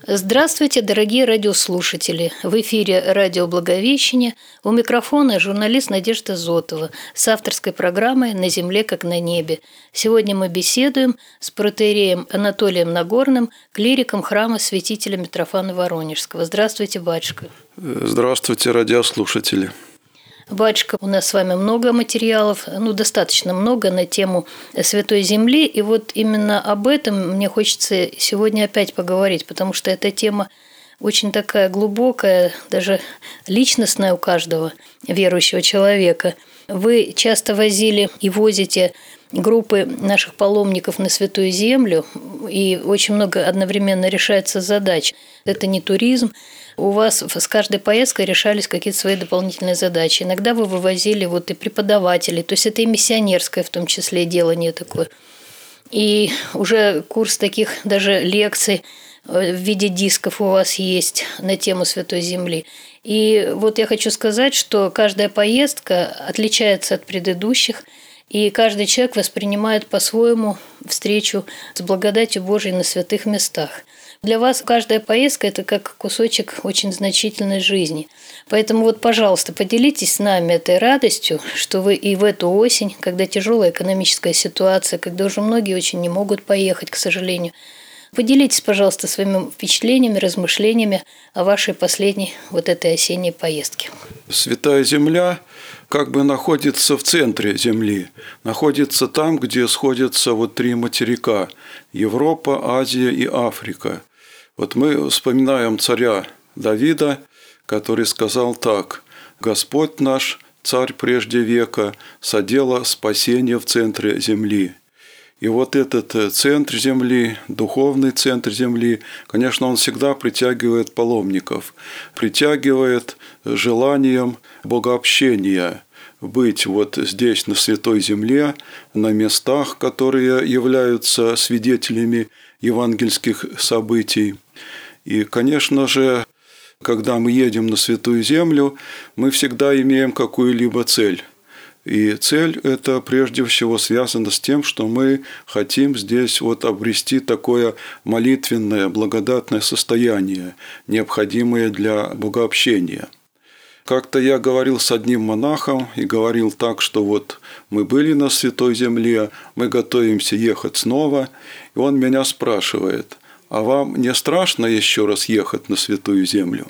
Здравствуйте, дорогие радиослушатели! В эфире радио «Благовещение». У микрофона журналист Надежда Зотова с авторской программой «На земле, как на небе». Сегодня мы беседуем с протоиереем Анатолием Нагорным, клириком храма святителя Митрофана Воронежского. Здравствуйте, батюшка! Здравствуйте, радиослушатели! Батюшка, у нас с вами много материалов, достаточно много на тему Святой Земли. И вот именно об этом мне хочется сегодня опять поговорить, потому что эта тема очень такая глубокая, даже личностная у каждого верующего человека. Вы часто возили и возите группы наших паломников на Святую Землю, и очень много одновременно решается задач. Это не туризм. У вас с каждой поездкой решались какие-то свои дополнительные задачи. Иногда вы вывозили и преподавателей, то есть это и миссионерское в том числе делание такое. И уже курс таких даже лекций в виде дисков у вас есть на тему Святой Земли. И вот я хочу сказать, что каждая поездка отличается от предыдущих, и каждый человек воспринимает по-своему встречу с благодатью Божией на святых местах. Для вас каждая поездка – это как кусочек очень значительной жизни. Поэтому пожалуйста, поделитесь с нами этой радостью, что вы и в эту осень, когда тяжелая экономическая ситуация, когда уже многие очень не могут поехать, к сожалению, поделитесь, пожалуйста, своими впечатлениями, размышлениями о вашей последней этой осенней поездке. Святая Земля находится в центре Земли, находится там, где сходятся три материка – Европа, Азия и Африка. Мы вспоминаем царя Давида, который сказал так: «Господь наш, царь прежде века, соделал спасение в центре земли». И этот центр земли, духовный центр земли, конечно, он всегда притягивает паломников, притягивает желанием богообщения, быть здесь, на Святой Земле, на местах, которые являются свидетелями евангельских событий. И, конечно же, когда мы едем на Святую Землю, мы всегда имеем какую-либо цель. И цель эта прежде всего связана с тем, что мы хотим здесь обрести такое молитвенное, благодатное состояние, необходимое для богообщения. Как-то я говорил с одним монахом и говорил так, что мы были на Святой Земле, мы готовимся ехать снова, и он меня спрашивает: «А вам не страшно еще раз ехать на Святую Землю?»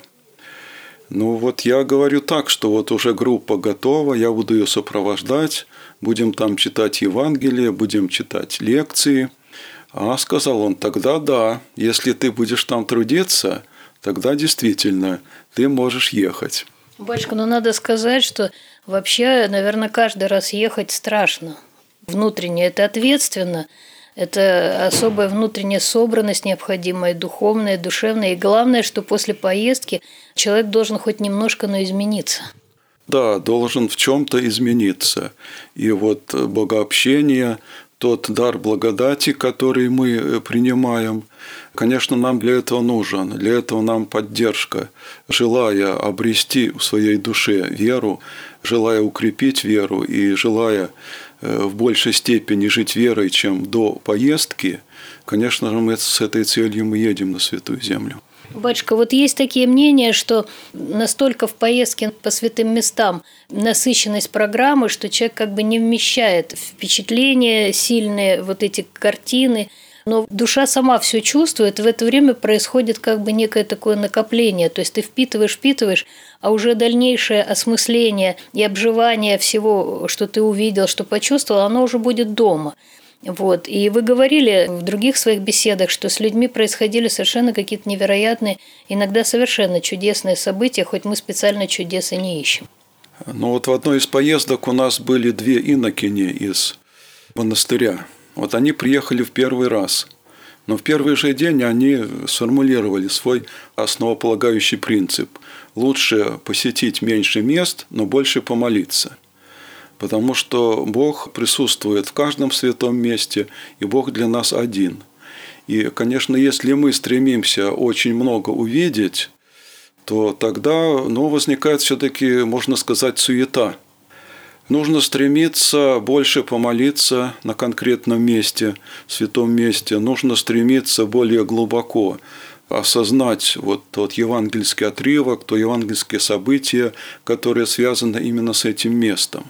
Я говорю так, что уже группа готова, я буду ее сопровождать, будем там читать Евангелие, будем читать лекции. А сказал он: «Тогда да, если ты будешь там трудиться, тогда действительно ты можешь ехать». Батюшка, надо сказать, что вообще, наверное, каждый раз ехать страшно. Внутренне это ответственно. Это особая внутренняя собранность необходимая, духовная, душевная. И главное, что после поездки человек должен хоть немножко, но измениться. Да, должен в чем-то измениться. И богообщение, тот дар благодати, который мы принимаем, конечно, нам для этого нужен. Для этого нам поддержка. Желая обрести в своей душе веру, желая укрепить веру и желая в большей степени жить верой, чем до поездки, конечно же, мы с этой целью мы едем на Святую Землю. Батюшка, есть такие мнения, что настолько в поездке по святым местам насыщенность программы, что человек не вмещает впечатления сильные, эти картины. Но душа сама все чувствует, в это время происходит некое такое накопление. То есть ты впитываешь, а уже дальнейшее осмысление и обживание всего, что ты увидел, что почувствовал, оно уже будет дома. И вы говорили в других своих беседах, что с людьми происходили совершенно какие-то невероятные, иногда совершенно чудесные события, хоть мы специально чудес и не ищем. В одной из поездок у нас были две инокини из монастыря. Они приехали в первый раз, но в первый же день они сформулировали свой основополагающий принцип: лучше посетить меньше мест, но больше помолиться. Потому что Бог присутствует в каждом святом месте, и Бог для нас один. И, конечно, если мы стремимся очень много увидеть, то тогда возникает все-таки, можно сказать, суета. Нужно стремиться больше помолиться на конкретном месте, святом месте. Нужно стремиться более глубоко осознать вот тот евангельский отрывок, то евангельские события, которые связаны именно с этим местом.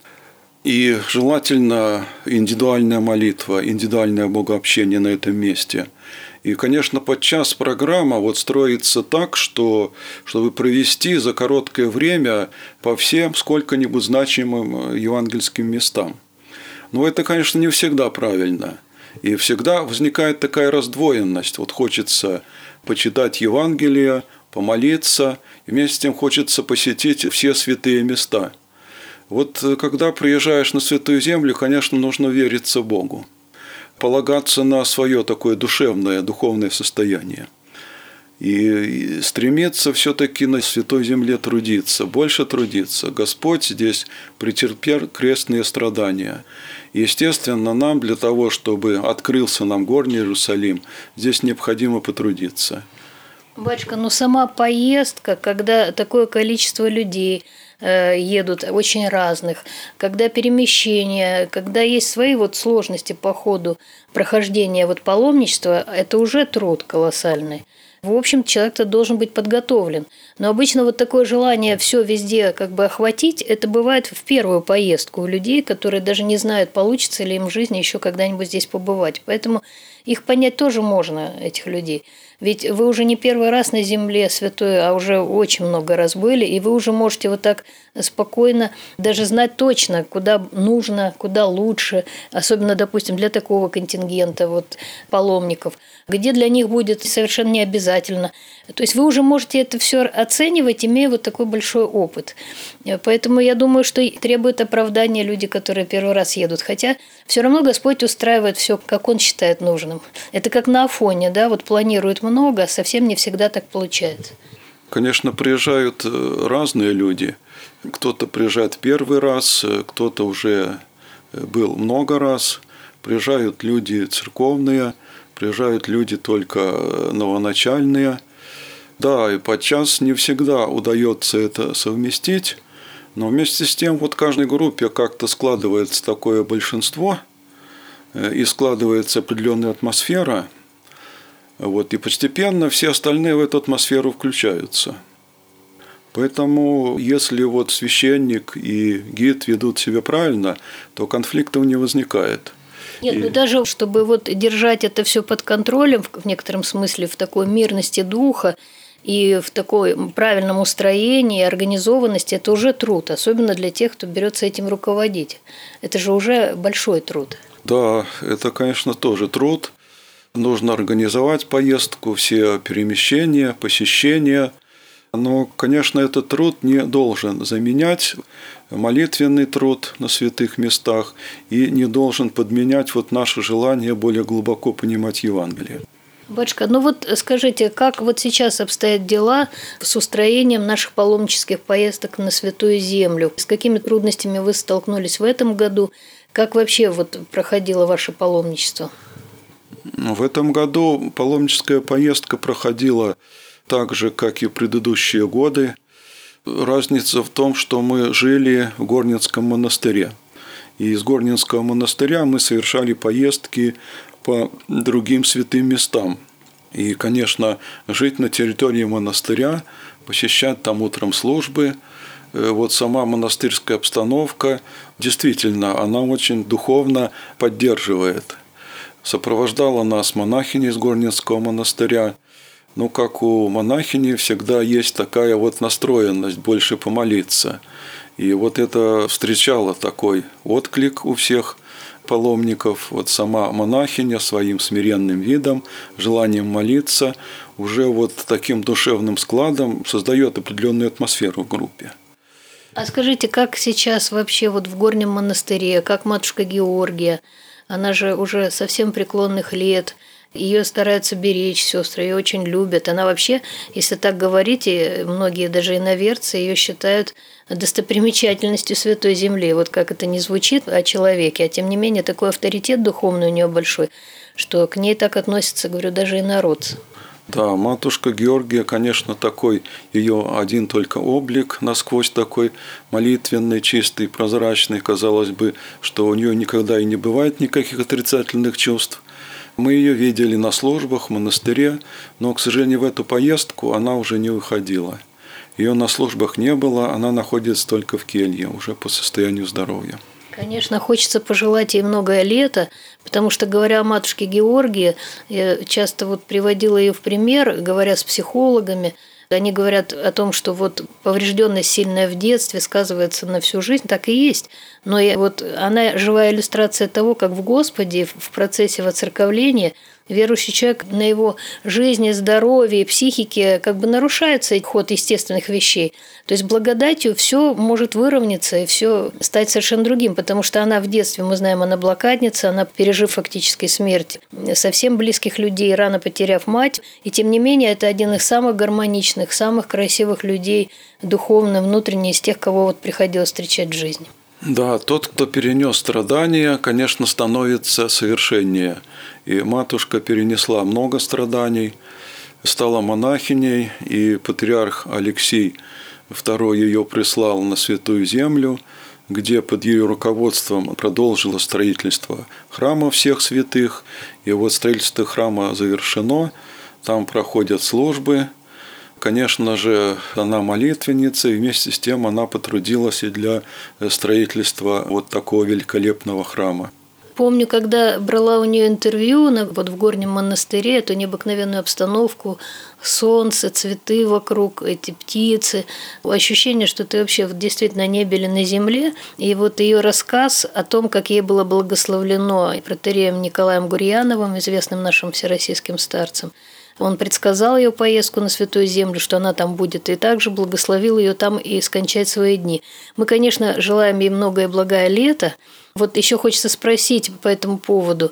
И желательно индивидуальная молитва, индивидуальное богообщение на этом месте. И, конечно, подчас программа вот строится так, чтобы провести за короткое время по всем сколько-нибудь значимым евангельским местам. Но это, конечно, не всегда правильно. И всегда возникает такая раздвоенность. Вот хочется почитать Евангелие, помолиться, и вместе с тем хочется посетить все святые места. Вот когда приезжаешь на Святую Землю, конечно, нужно вериться Богу, полагаться на свое такое душевное, духовное состояние. И стремиться все-таки на Святой Земле трудиться, больше трудиться. Господь здесь претерпел крестные страдания. Естественно, нам для того, чтобы открылся нам горний Иерусалим, здесь необходимо потрудиться. Батюшка, ну сама поездка, когда такое количество людей едут, очень разных, когда перемещения, когда есть свои вот сложности по ходу прохождения вот паломничества, это уже труд колоссальный. В общем, человек-то должен быть подготовлен. Но обычно вот такое желание все везде как бы охватить, это бывает в первую поездку у людей, которые даже не знают, получится ли им в жизни еще когда-нибудь здесь побывать. Поэтому их понять тоже можно, этих людей. Ведь вы уже не первый раз на земле святой, а уже очень много раз были, и вы уже можете вот так спокойно даже знать точно, куда нужно, куда лучше, особенно, допустим, для такого контингента вот, паломников, где для них будет совершенно не обязательно. То есть вы уже можете это все оценивать, имея вот такой большой опыт. Поэтому я думаю, что требует оправдания люди, которые первый раз едут. Хотя все равно Господь устраивает все, как Он считает нужным. Это как на Афоне, да, вот планирует много, а совсем не всегда так получается. Конечно, приезжают разные люди. Кто-то приезжает первый раз, кто-то уже был много раз. Приезжают люди церковные, приезжают люди только новоначальные. Да, и подчас не всегда удается это совместить, но вместе с тем вот в каждой группе как-то складывается такое большинство, и складывается определенная атмосфера, вот, и постепенно все остальные в эту атмосферу включаются. Поэтому, если вот священник и гид ведут себя правильно, то конфликтов не возникает. Нет, ну даже чтобы вот держать это все под контролем, в некотором смысле, в такой мирности духа и в такой правильном устроении, организованности, это уже труд, особенно для тех, кто берется этим руководить. Это же уже большой труд. Да, это, конечно, тоже труд. Нужно организовать поездку, все перемещения, посещения. Но, конечно, этот труд не должен заменять молитвенный труд на святых местах и не должен подменять вот наше желание более глубоко понимать Евангелие. Батюшка, ну вот скажите, как вот сейчас обстоят дела с устроением наших паломнических поездок на Святую Землю? С какими трудностями вы столкнулись в этом году? Как вообще вот проходило ваше паломничество? В этом году паломническая поездка проходила так же, как и предыдущие годы. Разница в том, что мы жили в Горненском монастыре. И из Горненского монастыря мы совершали поездки по другим святым местам. И, конечно, жить на территории монастыря, посещать там утром службы, вот сама монастырская обстановка, действительно, она очень духовно поддерживает. Сопровождала нас монахиня из Горненского монастыря. Ну, как у монахини всегда есть такая вот настроенность больше помолиться. И вот это встречало такой отклик у всех паломников. Вот сама монахиня своим смиренным видом, желанием молиться, уже вот таким душевным складом создает определенную атмосферу в группе. А скажите, как сейчас вообще вот в Горнем монастыре, как матушка Георгия? Она же уже совсем преклонных лет. Ее стараются беречь сестры, ее очень любят. Она вообще, если так говорить, и многие даже иноверцы ее считают достопримечательностью Святой Земли. Вот как это ни звучит о человеке, а тем не менее такой авторитет духовный у нее большой, что к ней так относятся, говорю, даже инородцы. Да, матушка Георгия, конечно, такой, ее один только облик, насквозь такой молитвенный, чистый, прозрачный. Казалось бы, что у нее никогда и не бывает никаких отрицательных чувств. Мы ее видели на службах в монастыре, но, к сожалению, в эту поездку она уже не выходила. Ее на службах не было, она находится только в келье, уже по состоянию здоровья. Конечно, хочется пожелать ей многое лето, потому что, говоря о матушке Георгии, я часто приводила ее в пример, говоря с психологами. Они говорят о том, что поврежденность сильная в детстве сказывается на всю жизнь, так и есть. Но она живая иллюстрация того, как в Господе, в процессе воцерковления, верующий человек на его жизни, здоровье, психике нарушается ход естественных вещей. То есть благодатью все может выровняться и все стать совершенно другим, потому что она в детстве, мы знаем, она блокадница, она, пережив фактически смерть совсем близких людей, рано потеряв мать, и тем не менее это один из самых гармоничных, самых красивых людей, духовно, внутренне, из тех, кого приходилось встречать в жизни. Да, тот, кто перенес страдания, конечно, становится совершеннее. И матушка перенесла много страданий, стала монахиней, и патриарх Алексий II ее прислал на Святую Землю, где под ее руководством продолжило строительство храма всех святых. И строительство храма завершено, там проходят службы. Конечно же, она молитвенница, и вместе с тем она потрудилась и для строительства такого великолепного храма. Помню, когда брала у нее интервью в Горнем монастыре, эту необыкновенную обстановку, солнце, цветы вокруг, эти птицы, ощущение, что ты вообще действительно на небе или на земле. И ее рассказ о том, как ей было благословлено протоиереем Николаем Гурьяновым, известным нашим всероссийским старцем. Он предсказал ее поездку на Святую Землю, что она там будет, и также благословил ее там и скончать свои дни. Мы, конечно, желаем ей многое благое лето. Еще хочется спросить по этому поводу,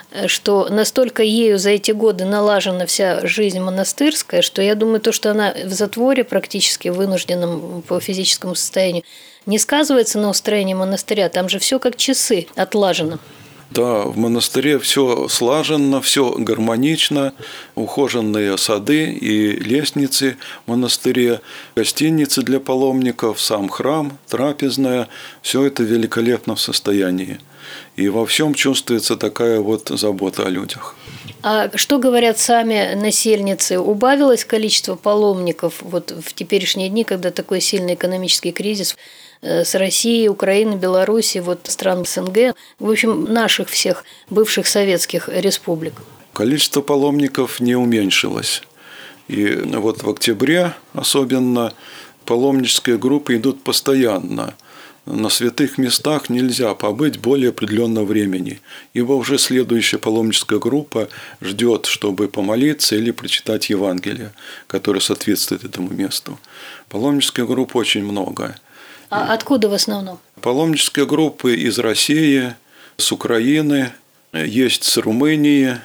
что настолько ею за эти годы налажена вся жизнь монастырская, что я думаю, то, что она в затворе практически вынужденном по физическому состоянию, не сказывается на устроении монастыря. Там же все как часы отлажено. Да, в монастыре все слаженно, все гармонично, ухоженные сады и лестницы в монастыре, гостиницы для паломников, сам храм, трапезная, все это в великолепном состоянии. И во всем чувствуется такая забота о людях. А что говорят сами насельницы? Убавилось количество паломников в теперешние дни, когда такой сильный экономический кризис с Россией, Украиной, Белоруссией, стран СНГ, в общем, наших всех бывших советских республик? Количество паломников не уменьшилось. И в октябре особенно паломнические группы идут постоянно. На святых местах нельзя побыть более определенного времени, ибо уже следующая паломническая группа ждет, чтобы помолиться или прочитать Евангелие, которое соответствует этому месту. Паломнических групп очень много. А откуда в основном? Паломнические группы из России, с Украины, есть с Румынии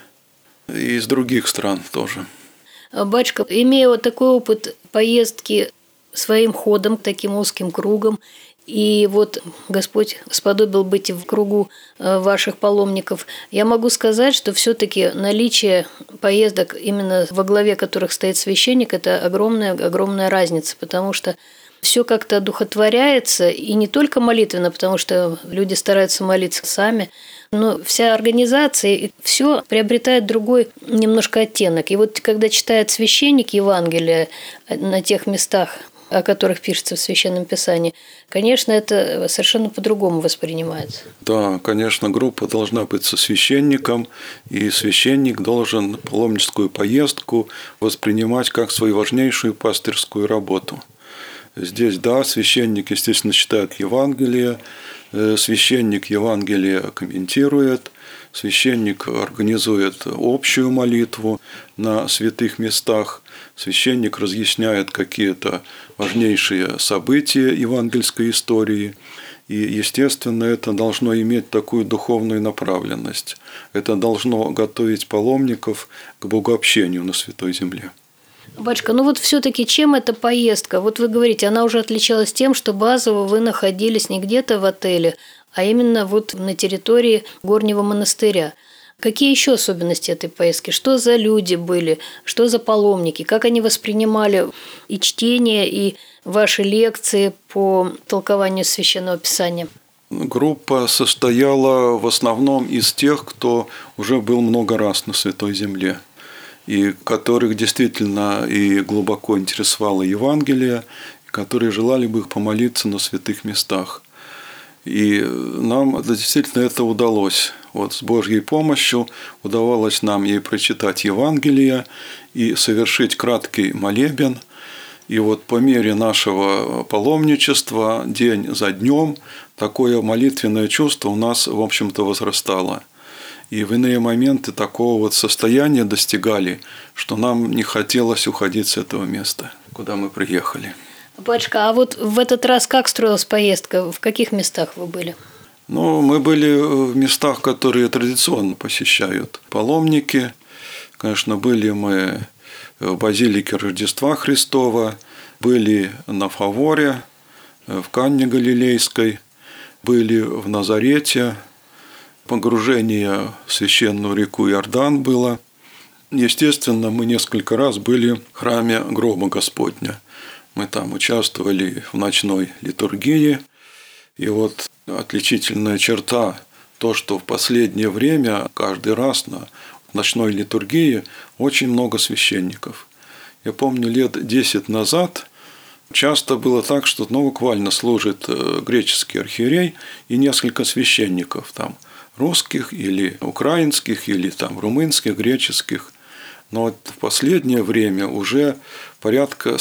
и из других стран тоже. Батюшка, имея такой опыт поездки своим ходом, таким узким кругом, и Господь сподобил быть в кругу ваших паломников, я могу сказать, что все-таки наличие поездок, именно во главе которых стоит священник, это огромная разница, потому что все как-то одухотворяется, и не только молитвенно, потому что люди стараются молиться сами, но вся организация, и все приобретает другой немножко оттенок. И когда читает священник Евангелие на тех местах, о которых пишется в Священном Писании, конечно, это совершенно по-другому воспринимается. Да, конечно, группа должна быть со священником, и священник должен паломническую поездку воспринимать как свою важнейшую пастырскую работу. Здесь, да, священник, естественно, читает Евангелие, священник Евангелие комментирует, священник организует общую молитву на святых местах, священник разъясняет какие-то важнейшие события евангельской истории, и, естественно, это должно иметь такую духовную направленность. Это должно готовить паломников к богообщению на Святой Земле. Батюшка, все-таки чем эта поездка? Вы говорите, она уже отличалась тем, что базово вы находились не где-то в отеле, а именно на территории Горнего монастыря. Какие еще особенности этой поездки? Что за люди были? Что за паломники? Как они воспринимали и чтение, и ваши лекции по толкованию Священного Писания? Группа состояла в основном из тех, кто уже был много раз на Святой Земле, и которых действительно и глубоко интересовало Евангелие, и которые желали бы их помолиться на святых местах. И нам действительно это удалось. Вот с Божьей помощью удавалось нам и прочитать Евангелие, и совершить краткий молебен. И вот по мере нашего паломничества, день за днем, такое молитвенное чувство у нас, в общем-то, возрастало. И в иные моменты такого вот состояния достигали, что нам не хотелось уходить с этого места, куда мы приехали. Батюшка, а вот в этот раз как строилась поездка? В каких местах вы были? Мы были в местах, которые традиционно посещают паломники. Конечно, были мы в базилике Рождества Христова, были на Фаворе, в Канне Галилейской, были в Назарете, погружение в священную реку Иордан было. Естественно, мы несколько раз были в храме Гроба Господня. Мы там участвовали в ночной литургии. И вот отличительная черта то, что в последнее время каждый раз на ночной литургии очень много священников. Я помню, лет 10 назад часто было так, что буквально служит греческий архиерей и несколько священников, там, русских или украинских, или там, румынских, греческих. Но вот в последнее время уже порядка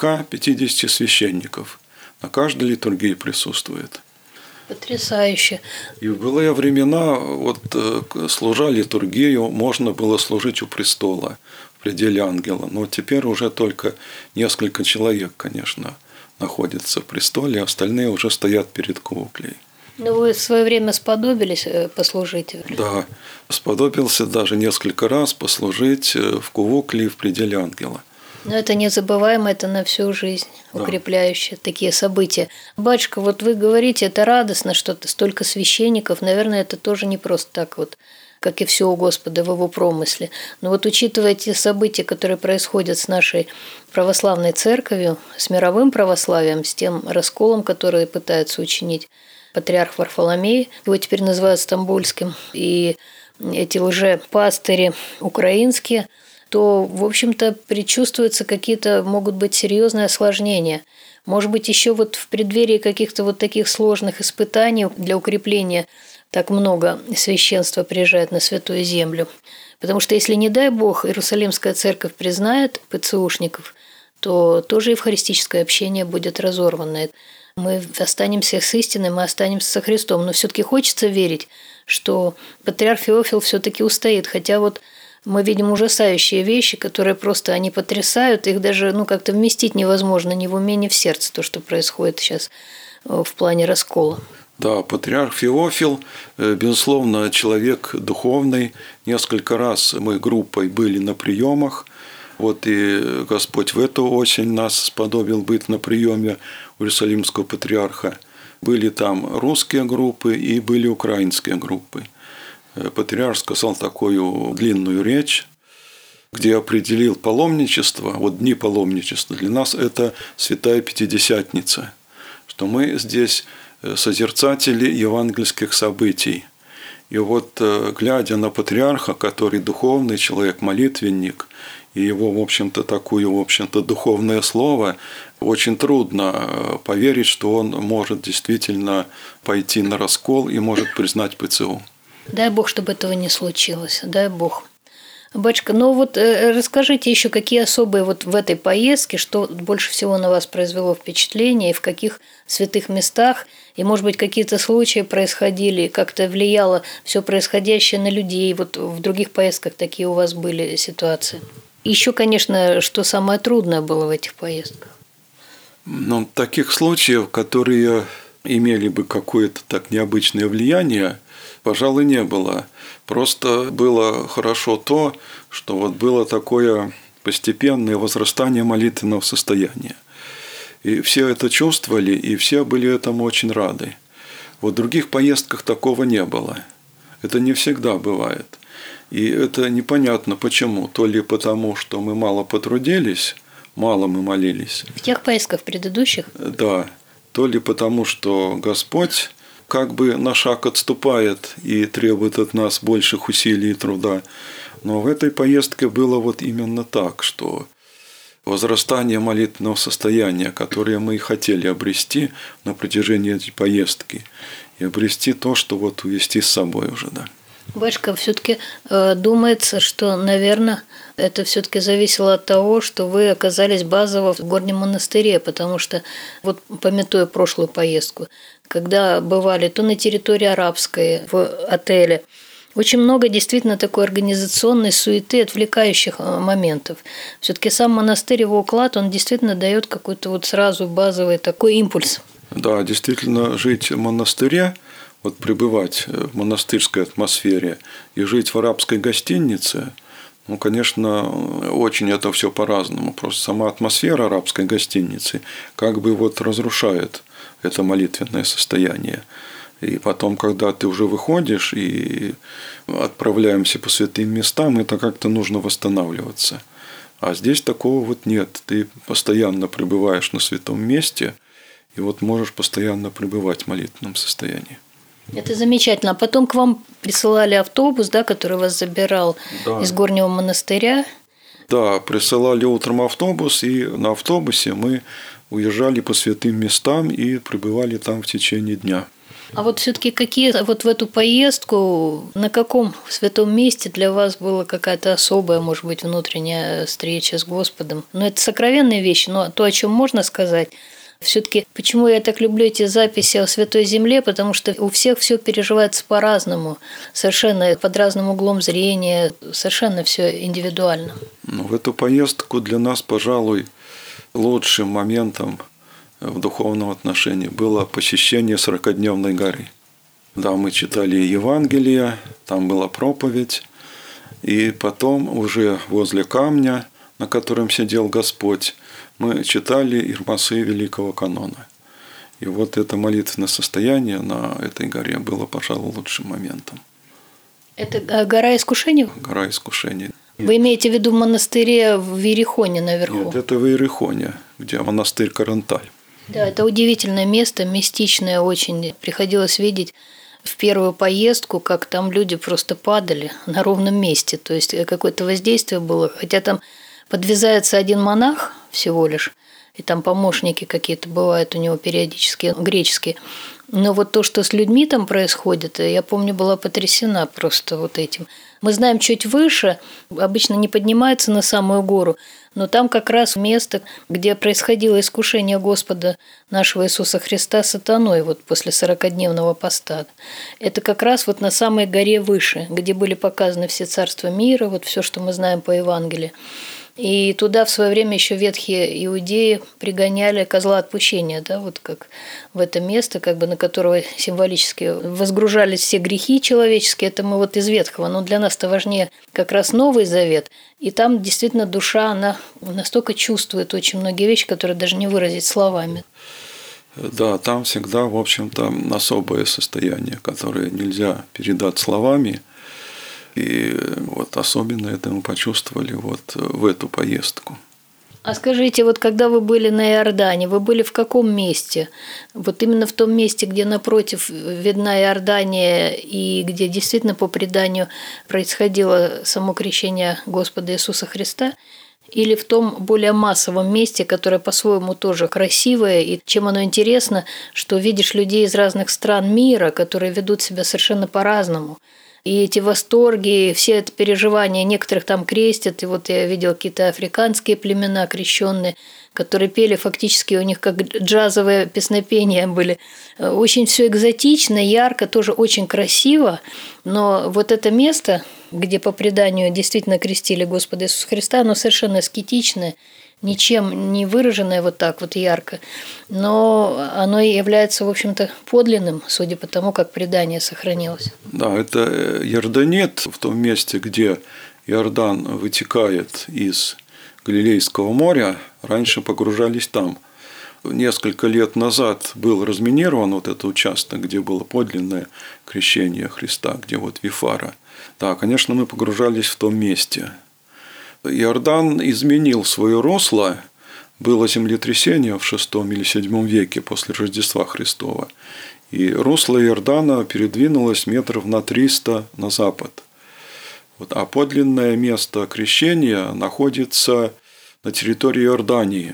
40-50 священников на каждой литургии присутствует. Потрясающе. И в былые времена, вот, служа литургию, можно было служить у престола в пределе ангела. Но теперь уже только несколько человек, конечно, находятся в престоле, а остальные уже стоят перед куклей. Вы в свое время сподобились послужить? Да, сподобился даже несколько раз послужить в кувукле в пределе ангела. Но это незабываемо, это на всю жизнь, укрепляющие такие события. Батюшка, вот вы говорите, это радостно, что столько священников, наверное, это тоже не просто так вот, как и все у Господа в его промысле. Но вот учитывая те события, которые происходят с нашей православной церковью, с мировым православием, с тем расколом, который пытается учинить патриарх Варфоломей, его теперь называют Стамбульским, и эти лжепастыри украинские, то, в общем-то, предчувствуются какие-то, могут быть, серьезные осложнения. Может быть, еще вот в преддверии каких-то вот таких сложных испытаний для укрепления так много священства приезжает на Святую Землю. Потому что если, не дай Бог, Иерусалимская церковь признает ПЦУшников, то тоже евхаристическое общение будет разорвано. Мы останемся с истиной, мы останемся со Христом. Но все-таки хочется верить, что патриарх Феофил все-таки устоит. Хотя вот мы видим ужасающие вещи, которые просто, они потрясают, их даже как-то вместить невозможно ни в уме, ни в сердце, то, что происходит сейчас в плане раскола. Да, патриарх Феофил, безусловно, человек духовный. Несколько раз мы группой были на приемах. Вот и Господь в эту осень нас сподобил быть на приеме у Иерусалимского патриарха. Были там русские группы и были украинские группы. Патриарх сказал такую длинную речь, где определил паломничество, вот дни паломничества. Для нас это Святая Пятидесятница, что мы здесь созерцатели евангельских событий. И вот, глядя на патриарха, который духовный человек, молитвенник, и его, в общем-то, духовное слово, очень трудно поверить, что он может действительно пойти на раскол и может признать ПЦУ. Дай Бог, чтобы этого не случилось. Дай Бог. Батюшка, расскажите еще, какие особые вот в этой поездке, что больше всего на вас произвело впечатление, и в каких святых местах, и, может быть, какие-то случаи происходили, как-то влияло все происходящее на людей. Вот в других поездках такие у вас были ситуации. Еще, конечно, что самое трудное было в этих поездках? Таких случаев, которые имели бы какое-то так необычное влияние, пожалуй, не было. Просто было хорошо то, что вот было такое постепенное возрастание молитвенного состояния. И все это чувствовали, и все были этому очень рады. Вот в других поездках такого не было. Это не всегда бывает. И это непонятно почему. То ли потому, что мы мало потрудились, мало мы молились. В тех поездках предыдущих? Да. То ли потому, что Господь как бы на шаг отступает и требует от нас больших усилий и труда. Но в этой поездке было вот именно так, что возрастание молитвенного состояния, которое мы и хотели обрести на протяжении этой поездки, и обрести то, что вот увести с собой уже, да. Батюшка, все-таки думается, что, наверное, это все-таки зависело от того, что вы оказались базово в горнем монастыре, потому что, вот памятуя прошлую поездку, когда бывали то на территории арабской, в отеле, очень много действительно такой организационной суеты, отвлекающих моментов. Все-таки сам монастырь, его уклад, он действительно дает какой-то вот сразу базовый такой импульс. Да, действительно, жить в монастыре, вот пребывать в монастырской атмосфере и жить в арабской гостинице, ну, конечно, очень это все по-разному. Просто сама атмосфера арабской гостиницы как бы вот разрушает это молитвенное состояние. И потом, когда ты уже выходишь и отправляемся по святым местам, это как-то нужно восстанавливаться. А здесь такого вот нет. Ты постоянно пребываешь на святом месте, и вот можешь постоянно пребывать в молитвенном состоянии. Это замечательно. А потом к вам присылали автобус, да, который вас забирал из горнего монастыря? Да, присылали утром автобус, и на автобусе мы уезжали по святым местам и пребывали там в течение дня. А вот все-таки какие вот в эту поездку, на каком святом месте для вас была какая-то особая, может быть, внутренняя встреча с Господом? Ну, это сокровенные вещи, но то, о чем можно сказать. Все-таки почему я так люблю эти записи о Святой Земле, потому что у всех все переживается по-разному, совершенно под разным углом зрения, совершенно все индивидуально. Ну, в эту поездку для нас, пожалуй, лучшим моментом в духовном отношении было посещение 40-дневной горы. Да, мы читали Евангелие, там была проповедь, и потом уже возле камня, на котором сидел Господь, мы читали Ирмасы Великого Канона. И вот это молитвенное состояние на этой горе было, пожалуй, лучшим моментом. Это гора Искушения? Гора Искушения. Вы имеете в виду в монастыре в Иерихоне наверху? Нет, это в Иерихоне, где монастырь Каранталь. Да, это удивительное место, мистичное очень. Приходилось видеть в первую поездку, как там люди просто падали на ровном месте. То есть какое-то воздействие было. Хотя там подвязается один монах всего лишь, и там помощники какие-то бывают у него периодически, греческие. Но вот то, что с людьми там происходит, я помню, была потрясена просто вот этим. Мы знаем, чуть выше, обычно не поднимается на самую гору, но там как раз место, где происходило искушение Господа нашего Иисуса Христа сатаной вот после 40-дневного поста. Это как раз вот на самой горе выше, где были показаны все царства мира, вот все, что мы знаем по Евангелию. И туда в свое время еще ветхие иудеи пригоняли козла отпущения, да, вот как в это место, как бы на которого символически возгружались все грехи человеческие. Это мы вот из Ветхого, но для нас-то важнее как раз Новый Завет. И там действительно душа, она настолько чувствует очень многие вещи, которые даже не выразить словами. Да, там всегда, в общем-то, особое состояние, которое нельзя передать словами. И вот особенно это мы почувствовали вот в эту поездку. А скажите, вот когда вы были на Иордане, вы были в каком месте? Вот именно в том месте, где напротив видна Иордания и где действительно по преданию происходило само крещение Господа Иисуса Христа? Или в том более массовом месте, которое по-своему тоже красивое, и чем оно интересно, что видишь людей из разных стран мира, которые ведут себя совершенно по-разному. И эти восторги, все это переживания, некоторых там крестят. И вот я видела какие-то африканские племена крещенные, которые пели фактически, у них как джазовое песнопение были. Очень все экзотично, ярко, тоже очень красиво. Но вот это место, где по преданию действительно крестили Господа Иисуса Христа, оно совершенно аскетичное, ничем не выраженное вот так вот ярко, но оно является, в общем-то, подлинным, судя по тому, как предание сохранилось. Да, это Иорданет, в том месте, где Иордан вытекает из Галилейского моря, раньше погружались там. Несколько лет назад был разминирован вот этот участок, где было подлинное крещение Христа, где вот Вифара. Да, конечно, мы погружались в том месте. Иордан изменил свое русло. Было землетрясение в VI или VII веке после Рождества Христова. И русло Иордана передвинулось метров на 300 на запад. А подлинное место крещения находится на территории Иордании.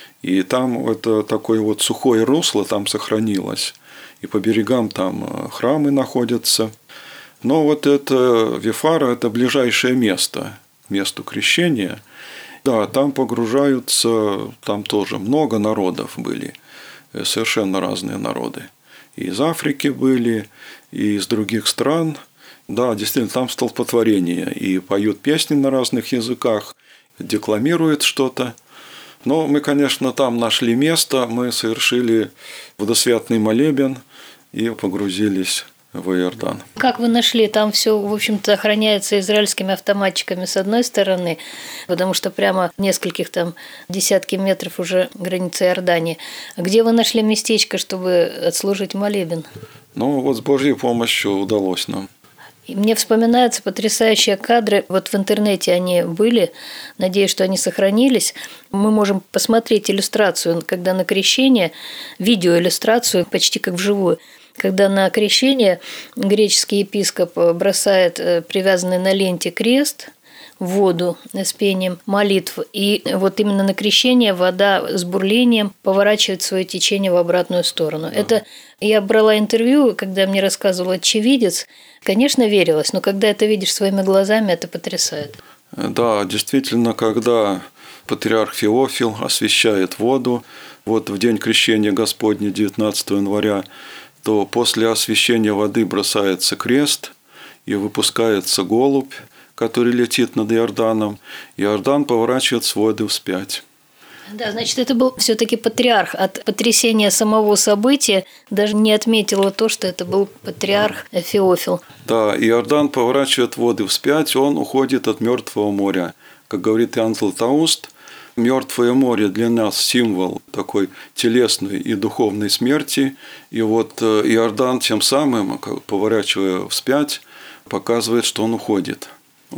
И там это такое вот сухое русло там сохранилось. И по берегам там храмы находятся. Но вот это Вифара – это ближайшее место к месту крещения. Да, там погружаются, там тоже много народов были, совершенно разные народы. И из Африки были, и из других стран. Да, действительно, там столпотворение. И поют песни на разных языках, декламируют что-то. Но мы, конечно, там нашли место, мы совершили водосвятный молебен и погрузились в Иордан. Как вы нашли? Там все, в общем-то, охраняется израильскими автоматчиками с одной стороны, потому что прямо в нескольких там десятки метров уже граница Иордании. Где вы нашли местечко, чтобы отслужить молебен? Ну, вот с Божьей помощью удалось нам. И мне вспоминаются потрясающие кадры. Вот в интернете они были. Надеюсь, что они сохранились. Мы можем посмотреть иллюстрацию, когда на крещение, видеоиллюстрацию, почти как вживую. Когда на крещение греческий епископ бросает привязанный на ленте крест в воду с пением молитв. И вот именно на крещение вода с бурлением поворачивает свое течение в обратную сторону. Да. Это я брала интервью, когда мне рассказывал очевидец. Конечно, верилось, но когда это видишь своими глазами, это потрясает. Да, действительно, когда патриарх Феофил освящает воду, вот в день крещения Господня, 19 января, то после освящения воды бросается крест и выпускается голубь, который летит над Иорданом. Иордан поворачивает с воды вспять. Да, значит, это был все-таки патриарх. От потрясения самого события даже не отметила то, что это был патриарх Феофил. Да, Иордан поворачивает воды вспять, он уходит от Мертвого моря. Как говорит Иоанн Златоуст, Мертвое море для нас символ такой телесной и духовной смерти. И вот Иордан тем самым, поворачивая вспять, показывает, что он уходит.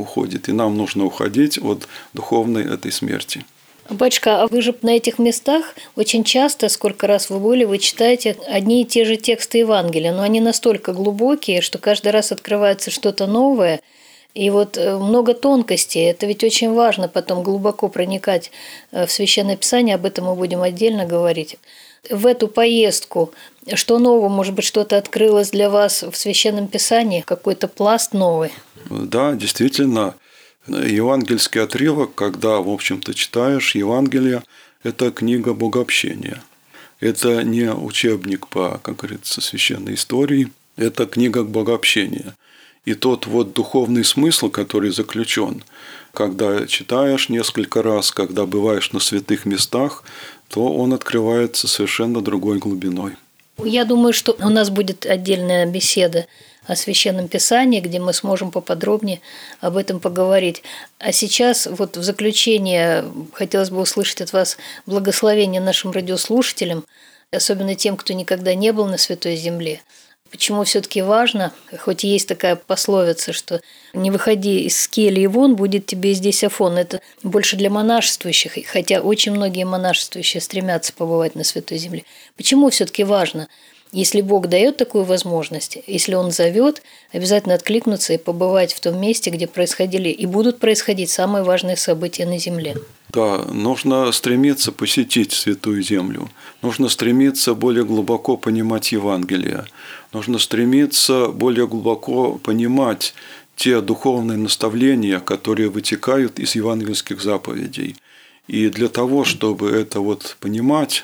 И нам нужно уходить от духовной этой смерти. Батюшка, а вы же на этих местах очень часто, сколько раз вы были, вы читаете одни и те же тексты Евангелия, но они настолько глубокие, что каждый раз открывается что-то новое. И вот много тонкостей. Это ведь очень важно потом глубоко проникать в Священное Писание, об этом мы будем отдельно говорить. В эту поездку что нового, может быть, что-то открылось для вас в Священном Писании, какой-то пласт новый? Да, действительно, евангельский отрывок, когда, в общем-то, читаешь Евангелие, это книга богообщения. Это не учебник по, как говорится, священной истории, это книга богообщения. И тот вот духовный смысл, который заключен, когда читаешь несколько раз, когда бываешь на святых местах, то он открывается совершенно другой глубиной. Я думаю, что у нас будет отдельная беседа о Священном Писании, где мы сможем поподробнее об этом поговорить. А сейчас вот в заключение хотелось бы услышать от вас благословение нашим радиослушателям, особенно тем, кто никогда не был на Святой Земле. Почему все-таки важно, хоть и есть такая пословица, что «не выходи из кельи вон, будет тебе здесь Афон». Это больше для монашествующих, хотя очень многие монашествующие стремятся побывать на Святой Земле. Почему все-таки важно? Если Бог дает такую возможность, если Он зовет, обязательно откликнуться и побывать в том месте, где происходили и будут происходить самые важные события на земле. Да, нужно стремиться посетить Святую Землю, нужно стремиться более глубоко понимать Евангелие, нужно стремиться более глубоко понимать те духовные наставления, которые вытекают из евангельских заповедей. И для того, чтобы это вот понимать,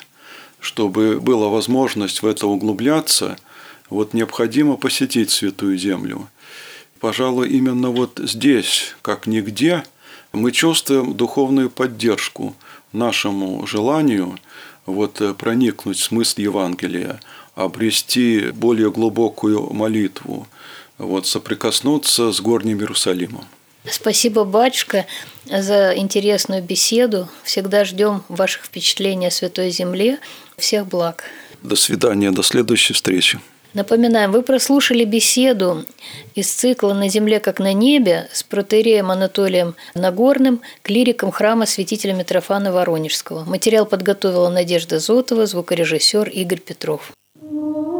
чтобы была возможность в это углубляться, вот необходимо посетить Святую Землю. Пожалуй, именно вот здесь, как нигде, мы чувствуем духовную поддержку нашему желанию вот проникнуть в смысл Евангелия, обрести более глубокую молитву, вот соприкоснуться с горним Иерусалимом. Спасибо, батюшка, за интересную беседу. Всегда ждем ваших впечатлений о Святой Земле. Всех благ. До свидания, до следующей встречи. Напоминаем, вы прослушали беседу из цикла «На земле, как на небе» с протоиереем Анатолием Нагорным, клириком храма святителя Митрофана Воронежского. Материал подготовила Надежда Зотова, звукорежиссер Игорь Петров.